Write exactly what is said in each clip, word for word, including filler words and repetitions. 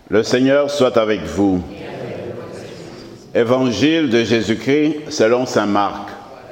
Le Seigneur soit avec vous. Évangile de Jésus-Christ selon saint Marc.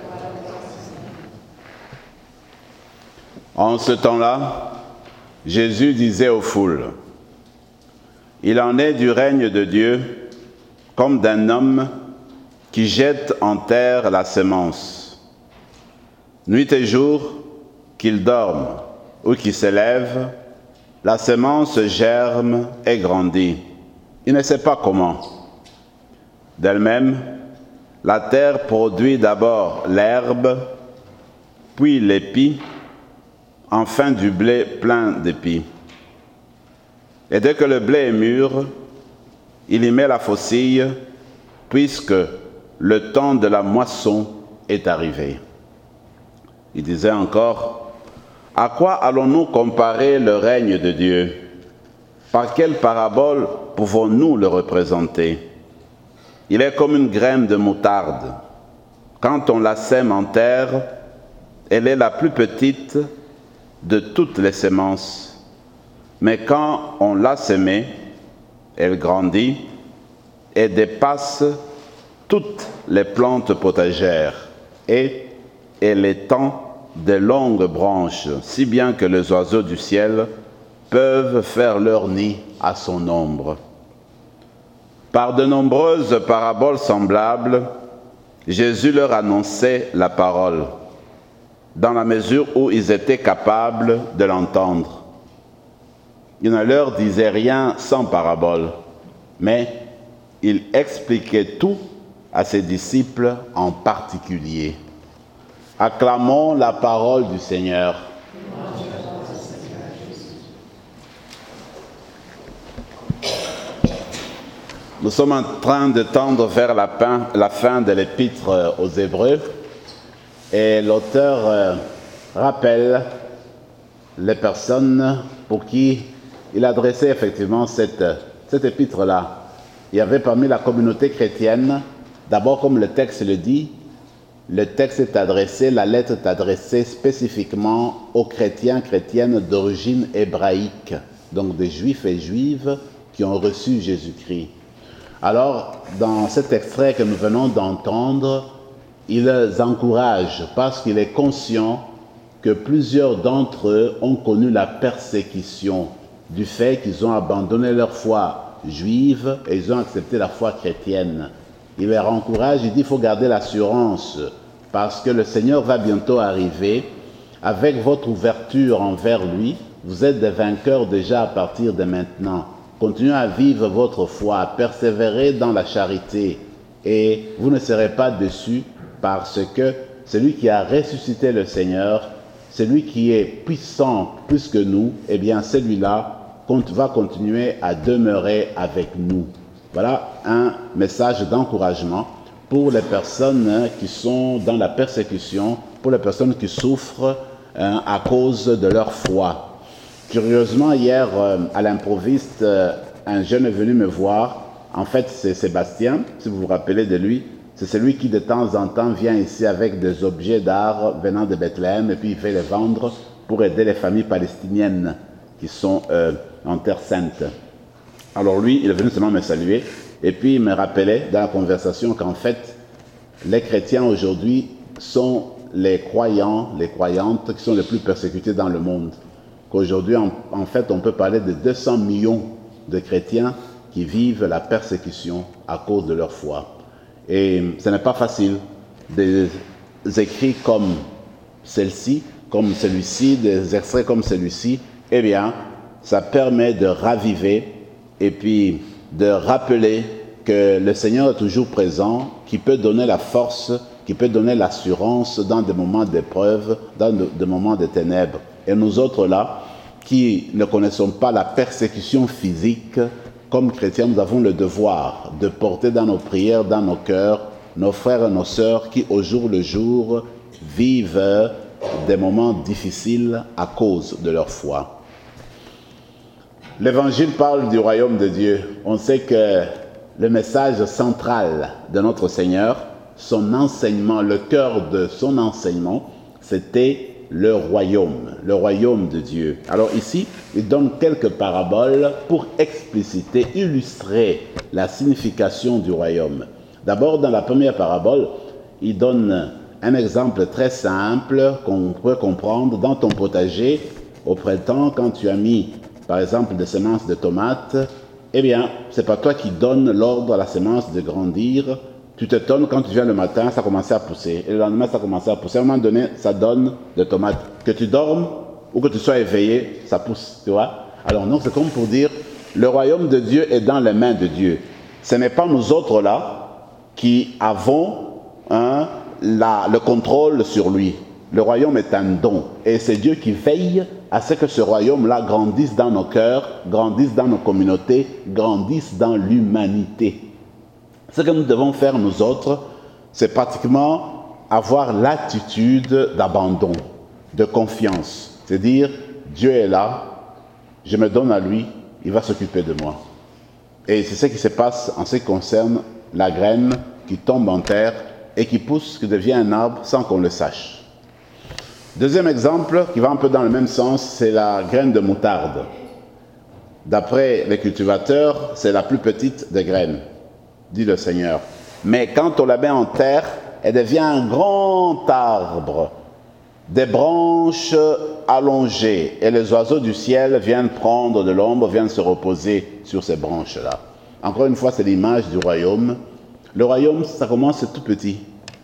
En ce temps-là, Jésus disait aux foules, « Il en est du règne de Dieu comme d'un homme qui jette en terre la semence. Nuit et jour, qu'il dorme ou qu'il s'élève, la semence germe et grandit. Il ne sait pas comment. D'elle-même, la terre produit d'abord l'herbe, puis l'épi, enfin du blé plein d'épis. Et dès que le blé est mûr, il y met la faucille, puisque le temps de la moisson est arrivé. » Il disait encore, « À quoi allons-nous comparer le règne de Dieu? Par quelle parabole pouvons-nous le représenter? Il est comme une graine de moutarde. Quand on la sème en terre, elle est la plus petite de toutes les semences. Mais quand on l'a sémée, elle grandit et dépasse toutes les plantes potagères et elle étend de longues branches, si bien que les oiseaux du ciel peuvent faire leur nid à son ombre. » Par de nombreuses paraboles semblables, Jésus leur annonçait la parole, dans la mesure où ils étaient capables de l'entendre. Il ne leur disait rien sans parabole, mais il expliquait tout à ses disciples en particulier. Acclamons la parole du Seigneur. Nous sommes en train de tendre vers la fin, la fin de l'épître aux Hébreux et l'auteur euh, rappelle les personnes pour qui il adressait effectivement cette, cette épître-là. Il y avait parmi la communauté chrétienne, d'abord comme le texte le dit, le texte est adressé, la lettre est adressée spécifiquement aux chrétiens, chrétiennes d'origine hébraïque, donc des juifs et juives qui ont reçu Jésus-Christ. Alors, dans cet extrait que nous venons d'entendre, il les encourage parce qu'il est conscient que plusieurs d'entre eux ont connu la persécution du fait qu'ils ont abandonné leur foi juive et ils ont accepté la foi chrétienne. Il les encourage, il dit qu'il faut garder l'assurance parce que le Seigneur va bientôt arriver. Avec votre ouverture envers lui, vous êtes des vainqueurs déjà à partir de maintenant. Continuez à vivre votre foi, persévérez dans la charité et vous ne serez pas déçus parce que celui qui a ressuscité le Seigneur, celui qui est puissant plus que nous, eh bien celui-là va continuer à demeurer avec nous. Voilà un message d'encouragement pour les personnes qui sont dans la persécution, pour les personnes qui souffrent hein, à cause de leur foi. Curieusement, hier, euh, à l'improviste, euh, un jeune est venu me voir. En fait, c'est Sébastien, si vous vous rappelez de lui. C'est celui qui, de temps en temps, vient ici avec des objets d'art venant de Bethléem et puis il fait les vendre pour aider les familles palestiniennes qui sont euh, en Terre Sainte. Alors lui, il est venu seulement me saluer et puis il me rappelait dans la conversation qu'en fait, les chrétiens aujourd'hui sont les croyants, les croyantes qui sont les plus persécutés dans le monde. Qu'aujourd'hui, en, en fait, on peut parler de deux cents millions de chrétiens qui vivent la persécution à cause de leur foi. Et ce n'est pas facile. Des écrits comme celle-ci, comme celui-ci, des extraits comme celui-ci, eh bien, ça permet de raviver et puis de rappeler que le Seigneur est toujours présent, qui peut donner la force, qui peut donner l'assurance dans des moments d'épreuve, dans des moments de ténèbres. Et nous autres là, qui ne connaissons pas la persécution physique, comme chrétiens, nous avons le devoir de porter dans nos prières, dans nos cœurs, nos frères et nos sœurs qui, au jour le jour, vivent des moments difficiles à cause de leur foi. L'Évangile parle du royaume de Dieu. On sait que le message central de notre Seigneur, son enseignement, le cœur de son enseignement, c'était le royaume, le royaume de Dieu. Alors ici, il donne quelques paraboles pour expliciter, illustrer la signification du royaume. D'abord, dans la première parabole, il donne un exemple très simple qu'on peut comprendre dans ton potager. Au printemps, quand tu as mis, par exemple, des semences de tomates, eh bien, ce n'est pas toi qui donnes l'ordre à la semence de grandir. Tu t'étonnes, quand tu viens le matin, ça commençait à pousser. Et le lendemain, ça commençait à pousser. À un moment donné, ça donne des tomates. Que tu dormes ou que tu sois éveillé, ça pousse, tu vois. Alors non, c'est comme pour dire, le royaume de Dieu est dans les mains de Dieu. Ce n'est pas nous autres là qui avons hein, la, le contrôle sur lui. Le royaume est un don. Et c'est Dieu qui veille à ce que ce royaume-là grandisse dans nos cœurs, grandisse dans nos communautés, grandisse dans l'humanité. Ce que nous devons faire, nous autres, c'est pratiquement avoir l'attitude d'abandon, de confiance. C'est-à-dire, Dieu est là, je me donne à lui, il va s'occuper de moi. Et c'est ce qui se passe en ce qui concerne la graine qui tombe en terre et qui pousse, qui devient un arbre sans qu'on le sache. Deuxième exemple, qui va un peu dans le même sens, c'est la graine de moutarde. D'après les cultivateurs, c'est la plus petite des graines, dit le Seigneur. Mais quand on la met en terre, elle devient un grand arbre, des branches allongées, et les oiseaux du ciel viennent prendre de l'ombre, viennent se reposer sur ces branches-là. Encore une fois, c'est l'image du royaume. Le royaume, ça commence tout petit.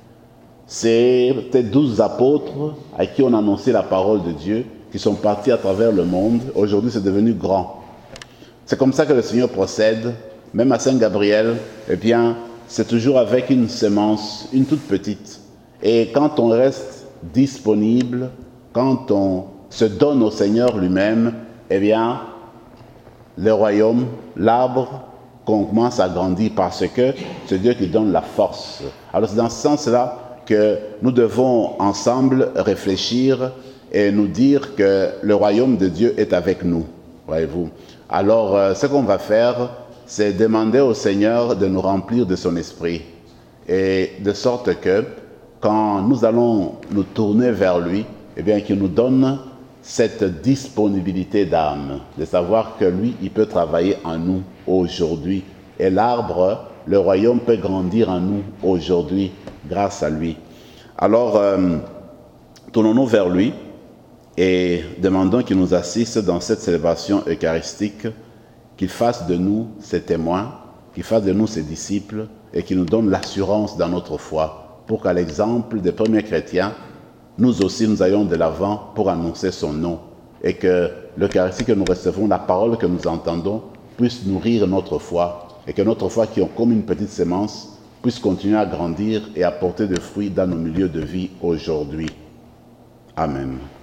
C'est peut-être douze apôtres à qui on a annoncé la parole de Dieu, qui sont partis à travers le monde. Aujourd'hui, c'est devenu grand. C'est comme ça que le Seigneur procède. Même à Saint-Gabriel, eh bien, c'est toujours avec une semence, une toute petite. Et quand on reste disponible, quand on se donne au Seigneur lui-même, eh bien, le royaume, l'arbre, commence à grandir parce que c'est Dieu qui donne la force. Alors c'est dans ce sens-là que nous devons ensemble réfléchir et nous dire que le royaume de Dieu est avec nous, voyez-vous. Alors, euh, ce qu'on va faire, c'est demander au Seigneur de nous remplir de son esprit, et de sorte que, quand nous allons nous tourner vers lui, eh bien, qu'il nous donne cette disponibilité d'âme, de savoir que lui, il peut travailler en nous aujourd'hui, et l'arbre, le royaume peut grandir en nous aujourd'hui, grâce à lui. Alors, euh, tournons-nous vers lui et demandons qu'il nous assiste dans cette célébration eucharistique, qu'il fasse de nous ses témoins, qu'il fasse de nous ses disciples et qu'il nous donne l'assurance dans notre foi, pour qu'à l'exemple des premiers chrétiens, nous aussi nous ayons de l'avant pour annoncer son nom et que l'Eucharistie que nous recevons, la parole que nous entendons, puisse nourrir notre foi et que notre foi qui est comme une petite semence puisse continuer à grandir et à porter des fruits dans nos milieux de vie aujourd'hui. Amen.